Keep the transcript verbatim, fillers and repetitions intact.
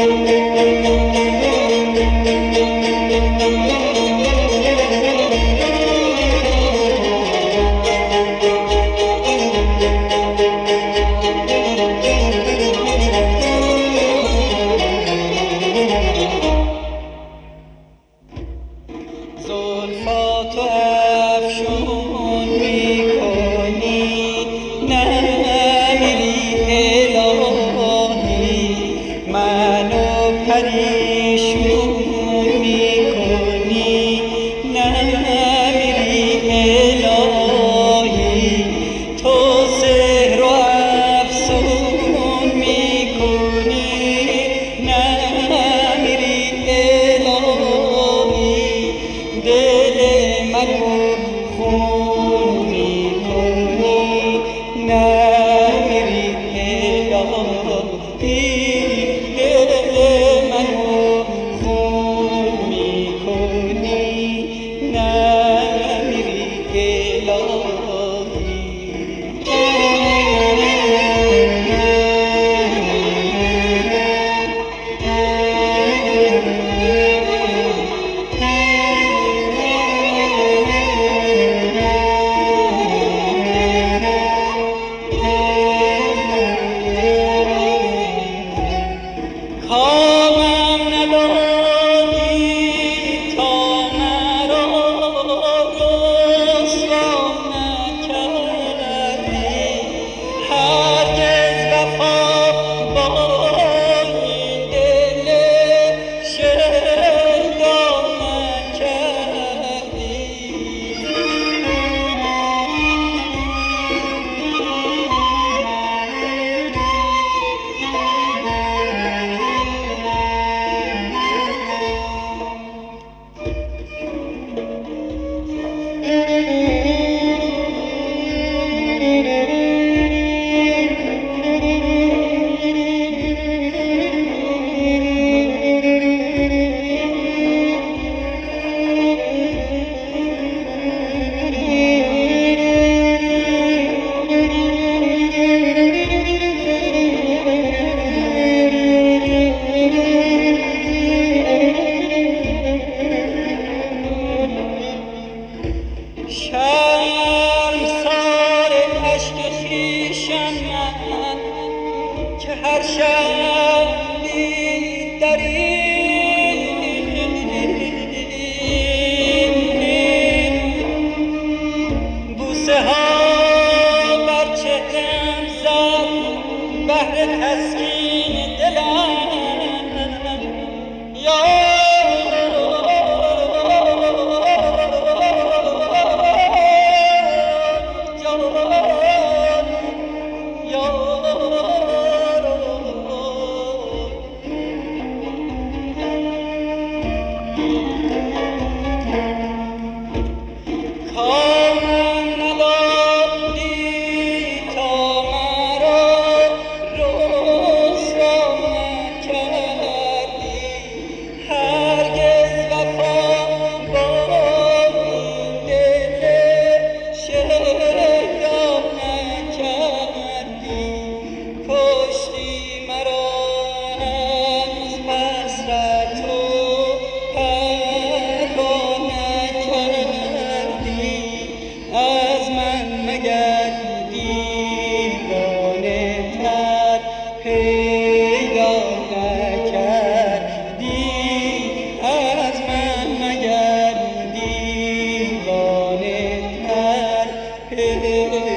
زلفاتو افشون میکنی نمیری الهی، منو پریشون میکنی نمیری الهی، تو سحر و افسون میکنی نمیری الهی، دل منو خون میکنی نمیری الهی، دل منو خون میکنی نمیری الهی. خوابم ندادی تا مرا رسوا نکردی، هرگز وفا با این دل شیدا نکردی. شرمسار اشک خویشم من که هر شبی در این بوسه ها بر چهرم زد بهر تسکین دلم. یا کامم ندادی تا مرا رسوا نکردی، هرگز وفا با این دل شیدا نکردی، کشتی مرا از حسرت و از من مگر دیوانه تر پیدا نکردی، از من مگر دیوانه تر پیدا